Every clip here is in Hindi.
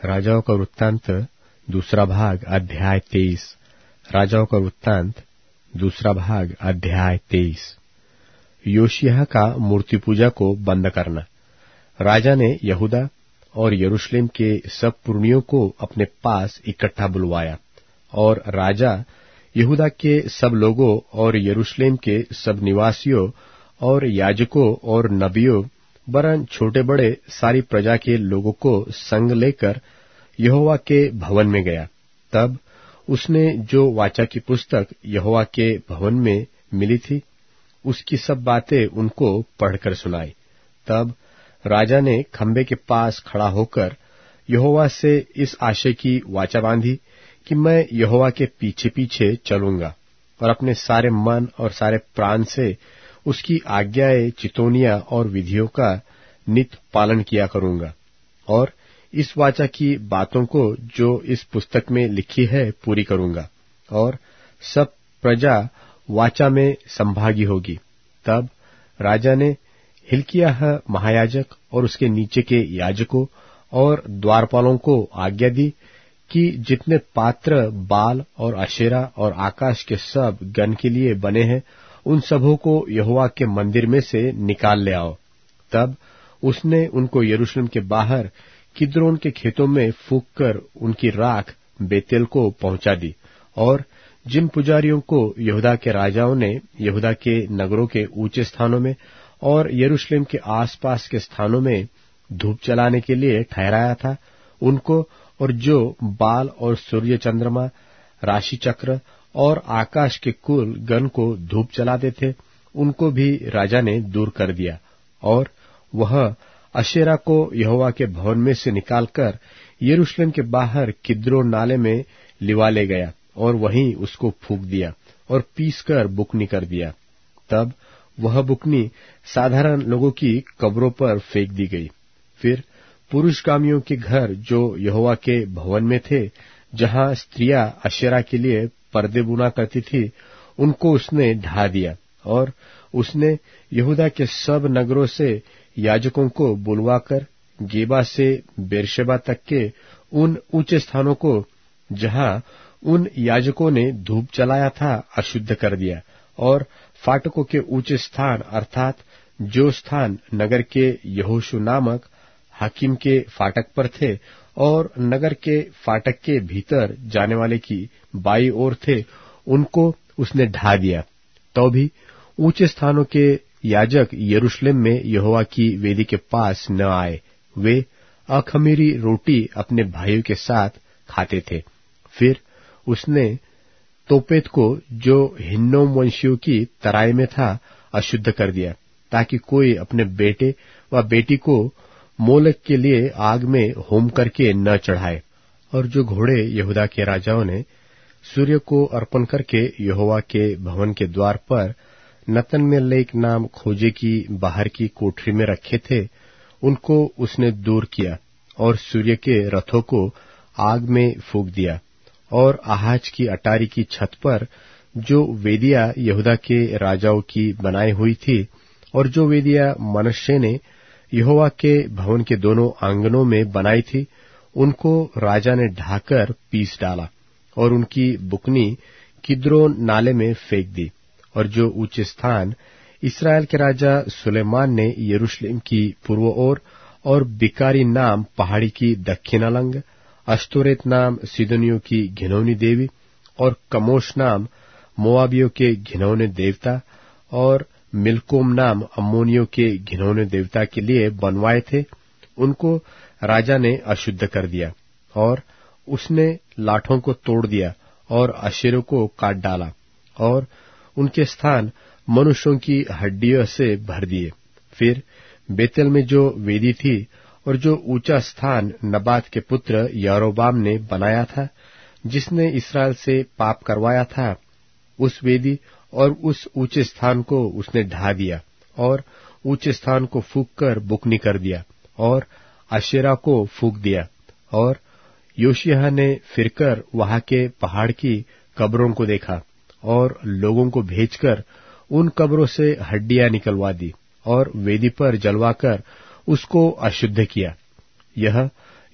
राजाओं का वृत्तांत दूसरा भाग अध्याय 23। राजाओं का वृत्तांत दूसरा भाग अध्याय 23। योशिय्याह का मूर्ति पूजा को बंद करना। राजा ने यहूदा और यरूशलेम के सब पुरनियों को अपने पास इकट्ठा बुलवाया, और राजा यहूदा के सब लोगों और यरूशलेम के सब निवासियों और याजकों और नबियों वरन छोटे बड़े सारी प्रजा के लोगों को संग लेकर यहोवा के भवन में गया। तब उसने जो वाचा की पुस्तक यहोवा के भवन में मिली थी, उसकी सब बातें उनको पढ़कर सुनाई। तब राजा ने खंबे के पास खड़ा होकर यहोवा से इस आशय की वाचा बांधी कि मैं यहोवा के पीछे पीछे चलूंगा और अपने सारे मन और सारे प्राण से उसकी आज्ञाएं, चितौनियां और विधियों का नित पालन किया करूंगा, और इस वाचा की बातों को जो इस पुस्तक में लिखी है पूरी करूंगा, और सब प्रजा वाचा में संभागी होगी। तब राजा ने हिल्किय्याह महायाजक और उसके नीचे के याजकों और द्वारपालों को आज्ञा दी कि जितने पात्र बाल और अशेरा और आकाश के सब गण के लिए बने हैं, उन सबों को यहोवा के मंदिर में से निकाल ले आओ। तब उसने उनको यरूशलेम के बाहर किद्रोन के खेतों में फूंक कर उनकी राख बेतेल को पहुंचा दी, और जिन पुजारियों को यहूदा के राजाओं ने यहूदा के नगरों के ऊंचे स्थानों में और यरूशलेम के आसपास के स्थानों में धूप जलाने के लिए ठहराया था, उनको, और जो बाल और सूर्य, चंद्रमा, राशि चक्र और आकाश के कुल गण को धूप जलाते थे, उनको भी राजा ने दूर कर दिया। और वह अशेरा को यहोवा के भवन में से निकालकर यरूशलेम के बाहर किद्रोन नाले में लिवा ले गया, और वहीं उसको फूंक दिया और पीसकर बुकनी कर दिया। तब वह बुकनी साधारण लोगों की कब्रों पर फेंक दी गई। फिर पुरुषगामियों के घर जो यहोवा के भवन में थे, जहां स्त्रियां अशेरा के लिए पर्दे बुना करती थी, उनको उसने ढा दिया, और उसने यहूदा के सब नगरों से याजकों को बुलवाकर गेबा से बेरशेबा तक के उन ऊंचे स्थानों को जहां उन याजकों ने धूप जलाया था अशुद्ध कर दिया, और फाटकों के ऊंचे स्थान अर्थात जो स्थान नगर के यहोशू नामक हाकिम के फाटक पर थे और नगर के फाटक के भीतर जाने वाले की बाई ओर थे, उनको उसने ढा दिया। तो भी ऊंचे स्थानों के याजक यरूशलेम में यहोवा की वेदी के पास न आए। वे अखमीरी रोटी अपने भाइयों के साथ खाते थे। फिर उसने तोपेत को, जो हिन्नोम वंशियों की तराई में था, अशुद्ध कर दिया, ताकि कोई अपने बेटे व बेटी को मोलक के लिए आग में होम करके न चढ़ाए। और जो घोड़े यहूदा के राजाओं ने सूर्य को अर्पण करके यहोवा के भवन के द्वार पर नतनमेलेक नाम खोजे की बाहर की कोठरी में रखे थे, उनको उसने दूर किया और सूर्य के रथों को आग में फूंक दिया। और आहाज की अटारी की छत पर जो वेदियां यहूदा के राजाओं की बनाई हुई थी, और जो वेदियां मनश्शे ने यहोवा के भवन के दोनों आंगनों में बनाई थी, उनको राजा ने ढाकर पीस डाला और उनकी बुकनी किद्रोन नाले में फेंक दी। और जो ऊंचे स्थान इस्राएल के राजा सुलेमान ने यरूशलेम की पूर्व ओर और बिकारी नाम पहाड़ी की दक्षिण अलंग, अश्तोरेत नाम सीदोनियों की घिनौनी देवी, और कमोश नाम मोआबियों के घिनौने देवता, और मिल्कोम नाम अम्मोनियों के घिनौने देवता के लिए बनवाए थे, उनको राजा ने अशुद्ध कर दिया। और उसने लाठों को तोड़ दिया और अशेरों को काट डाला, और उनके स्थान मनुष्यों की हड्डियों से भर दिए। फिर बेतेल में जो वेदी थी और जो ऊंचा स्थान नबात के पुत्र यारोबाम ने बनाया था, जिसने इसराइल से पाप करवाया था, उस वेदी और उस ऊंचे स्थान को उसने ढा दिया, और ऊंचे स्थान को फूंक कर बुकनी कर दिया, और अशेरा को फूंक दिया। और योशिय्याह ने फिरकर वहां के पहाड़ की कब्रों को देखा, और लोगों को भेजकर उन कब्रों से हड्डियां निकलवा दी, और वेदी पर जलवाकर उसको अशुद्ध किया। यह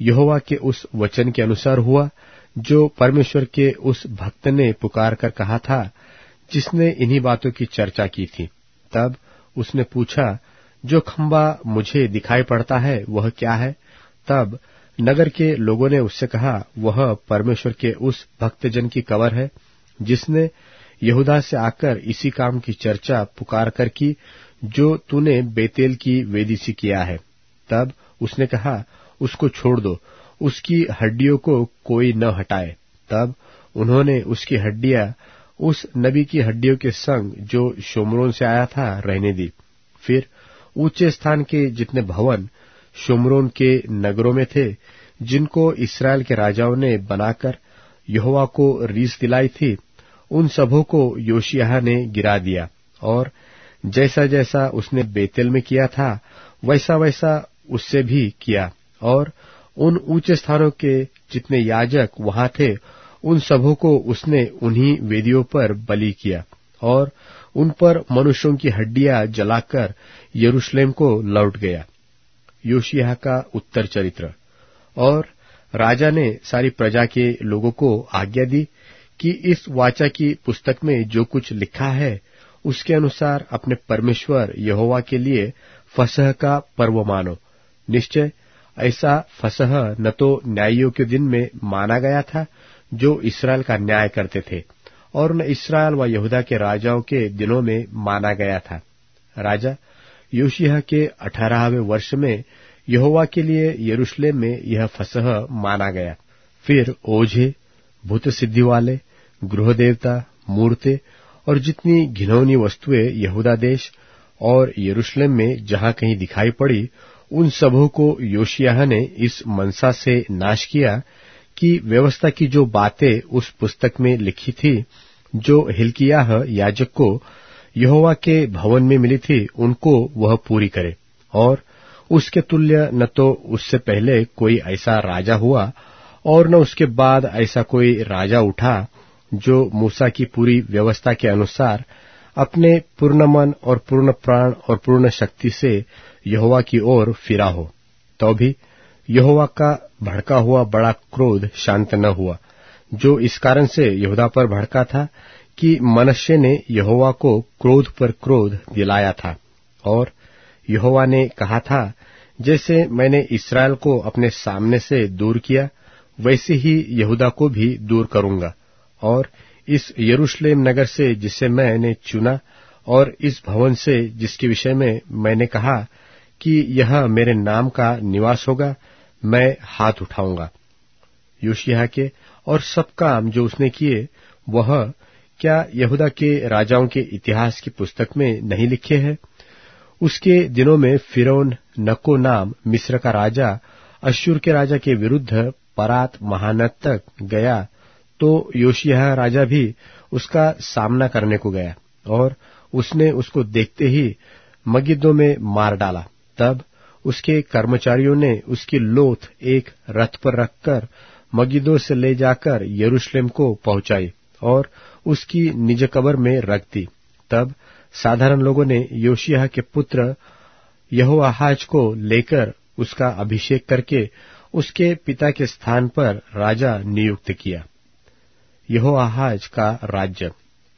यहोवा के उस वचन के अनुसार हुआ जो परमेश्वर के उस भक्त ने पुकार कर कहा था, जिसने इन्हीं बातों की चर्चा की थी। तब उसने पूछा, जो खंबा मुझे दिखाई पड़ता है वह क्या है? तब नगर के लोगों ने उससे कहा, वह परमेश्वर के उस भक्तजन की कब्र है, जिसने यहूदा से आकर इसी काम की चर्चा पुकार कर की, जो तूने बेतेल की वेदी से किया है। तब उसने कहा, उसको छोड़ दो, उसकी हड्डियों को कोई न हटाए। तब उन्होंने उसकी हड्डियां उस नबी की हड्डियों के संग जो शोमरोन से आया था रहने दी। फिर ऊंचे स्थान के जितने भवन शोमरोन के नगरों में थे, जिनको इस्राएल के राजाओं ने बनाकर यहोवा को रीस दिलाई थी, उन सबों को योशिय्याह ने गिरा दिया, और जैसा जैसा उसने बेतेल में किया था वैसा वैसा उससे भी किया। और उन ऊंचे स्थानों के जितने याजक वहां थे, उन सबों को उसने उन्हीं वेदियों पर बलि किया, और उन पर मनुष्यों की हड्डियां जलाकर यरूशलेम को लौट गया। योशिय्याह का उत्तर चरित्र। और राजा ने सारी प्रजा के लोगों को आज्ञा दी कि इस वाचा की पुस्तक में जो कुछ लिखा है उसके अनुसार अपने परमेश्वर यहोवा के लिए फसह का पर्व मानो। निश्चय ऐसा फसह न तो न्यायियों के दिन में माना गया था जो इस्राएल का न्याय करते थे, और न इस्राएल व यहूदा के राजाओं के दिनों में माना गया था। राजा योशिय्याह के 18वें वर्ष में यहोवा के लिए यरूशलेम में यह फसह माना गया। फिर ओझे, भूत सिद्धि वाले, गृह देवता, मूर्ते और जितनी घिनौनी वस्तुएं यहूदा देश और यरूशलेम में जहां कहीं दिखाई पड़ी, उन सबों को योशिय्याह ने इस मनसा से नाश किया कि व्यवस्था की जो बातें उस पुस्तक में लिखी थी, जो हिल्किय्याह याजक को यहोवा के भवन में मिली थी, उनको वह पूरी करे। और उसके तुल्य न तो उससे पहले कोई ऐसा राजा हुआ और न उसके बाद ऐसा कोई राजा उठा जो मूसा की पूरी व्यवस्था के अनुसार अपने पूर्ण मन और पूर्ण प्राण और पूर्ण शक्ति से यहोवा की ओर फिरा हो। तो भी यहोवा का भड़का हुआ बड़ा क्रोध शांत न हुआ, जो इस कारण से यहूदा पर भड़का था कि मनश्शे ने यहोवा को क्रोध पर क्रोध दिलाया था। और यहोवा ने कहा था, जैसे मैंने इस्राएल को अपने सामने से दूर किया, वैसे ही यहूदा को भी दूर करूंगा। और इस यरूशलेम नगर से जिसे मैंने चुना, और इस भवन से जिसके विषय में मैंने कहा कि यह मेरे नाम का निवास होगा, मैं हाथ उठाऊंगा। योशिय्याह के और सब काम जो उसने किए, वह क्या यहूदा के राजाओं के इतिहास की पुस्तक में नहीं लिखे हैं? उसके दिनों में फिरौन नको नाम मिस्र का राजा अश्शूर के राजा के विरुद्ध परात महानद तक गया, तो योशिय्याह राजा भी उसका सामना करने को गया, और उसने उसको देखते ही मगिद्दो में मार डाला। तब उसके कर्मचारियों ने उसकी लोथ एक रथ पर रखकर मगिद्दो से ले जाकर यरूशलेम को पहुंचाई और उसकी निज कब्र में रख दी। तब साधारण लोगों ने योशिय्याह के पुत्र यहोआहाज को लेकर उसका अभिषेक करके उसके पिता के स्थान पर राजा नियुक्त किया। यहोआहाज का राज्य।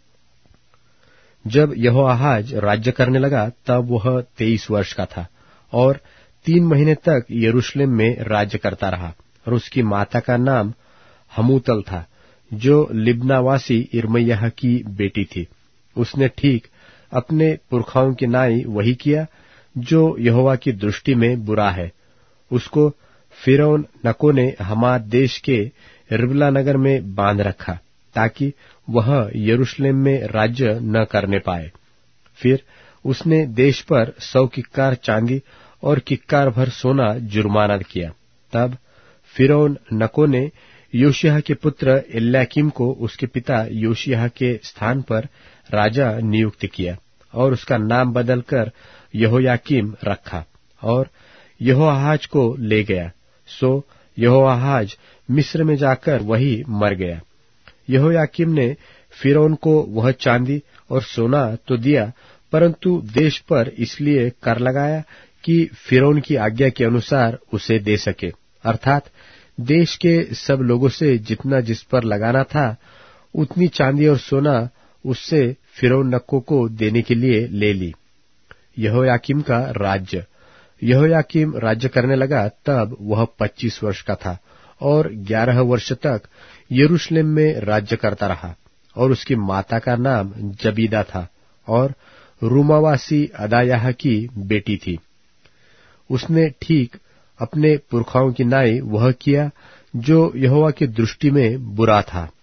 जब यहोआहाज राज्य करने लगा, तब वह 23 वर्ष का था और 3 महीने तक यरूशलेम में राज्य करता रहा। और उसकी माता का नाम हमूतल था, जो लिब्नावासी इर्मयाह की बेटी थी। उसने ठीक अपने पुरखाओं की नाई वही किया जो यहोवा की दृष्टि में बुरा है। उसको फिरौन नको ने हमात देश के रिबला नगर में बांध रखा, ताकि वह यरूशलेम में राज्य न करने पाए। फिर उसने देश पर 100 किक्कार चांदी और किक्कार भर सोना जुर्माना किया। तब फिरौन नको ने योशिय्याह के पुत्र एल्याकीम को उसके पिता योशिय्याह के स्थान पर राजा नियुक्त किया, और उसका नाम बदलकर यहोयाकीम रखा, और यहोआहाज को ले गया। सो यहोआहाज मिस्र में जाकर वही मर गया। यहोयाकीम ने फिरौन को वह चांदी और सोना तो दिया, परंतु देश पर इसलिए कर लगाया कि फिरौन की आज्ञा के अनुसार उसे दे सके, अर्थात देश के सब लोगों से जितना जिस पर लगाना था उतनी चांदी और सोना उससे फिरौन नक्को को देने के लिए ले ली। यहोयाकीम का राज्य। यहोयाकीम राज्य करने लगा तब वह 25 वर्ष का था और 11 वर्ष तक यरूशलेम में राज्य करता रहा। और उसकी माता का नाम जबीदा था और रूमावासी अदायाह की बेटी थी। उसने ठीक अपने पुरखाओं की नाई वह किया जो यहोवा की दृष्टि में बुरा था।